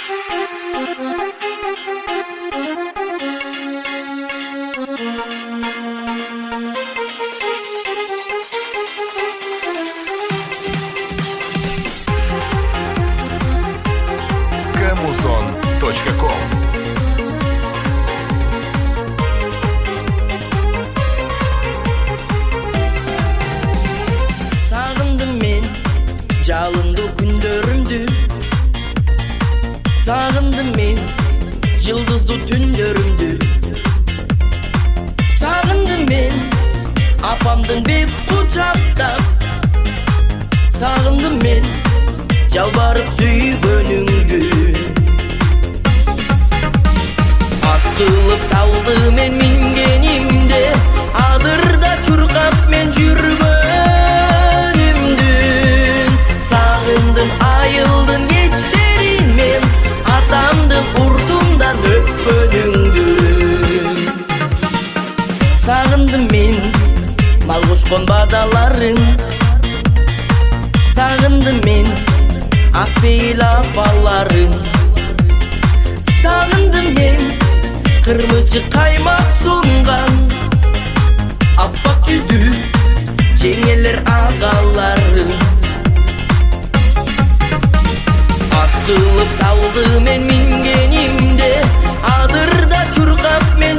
Камузон.ком. Sağındım men жалынды күндөрүмдү, сагындым мен жылдызды түндөрүмдү, сагындым мен апамдын бек кучактап, сагындым мен жалбарып сүйгөнүңдү. Ат кылып талды мен мингенимде, адырда чуркап мен жүргөнүмдүн. Сагындым айылдын кечтерин мен, атамдын уртундан өпкөнүңдү. Сагындым мен мал кошкон бадаларын, сагындым мен аппейил апаларын, сагындым мен кырмычы каймак сунган аппак жүздүү жеңелер агаларын. Ат кылып талды мен мингенимде, адырда чуркап мен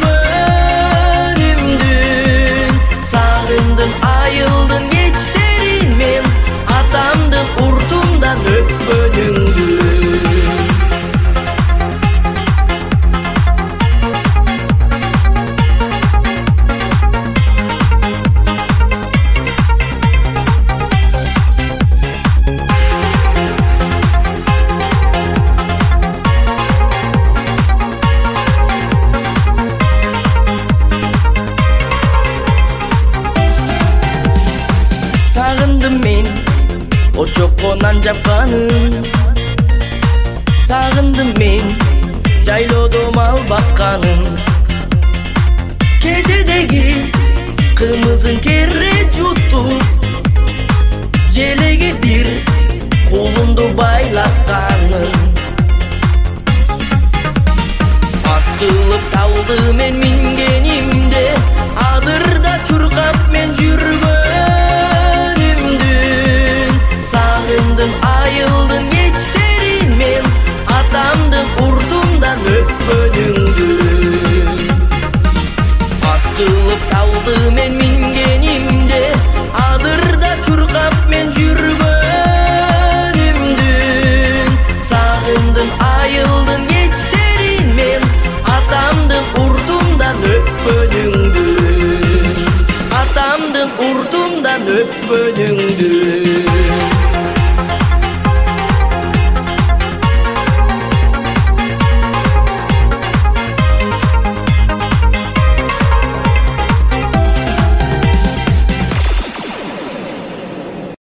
жүргөнүмдүн. Сагындым айылдын кечтерин мен, атамдын уртундан өпкөнүңдү. Сагындым мен очокконан жапканын, сагындым мен жайлоодо мал бакканын. Кезедеги кымызын керре жутуп, желеге бир колунду байлатканын. Ат кылып талды мен мингенимде, адырда чуркап мен жүргөнүмдүн. Сагындым айылдын кечтерин мен, атамдын уртундан өпкөнүңдү. Ат кылып талды мен мингенимде, адырда чуркап мен жүргөнүмдүн. Сагындым айылдын кечтерин мен, атамдын уртундан өпкөнүңдү. Атамдын уртундан өпкөнүңдү.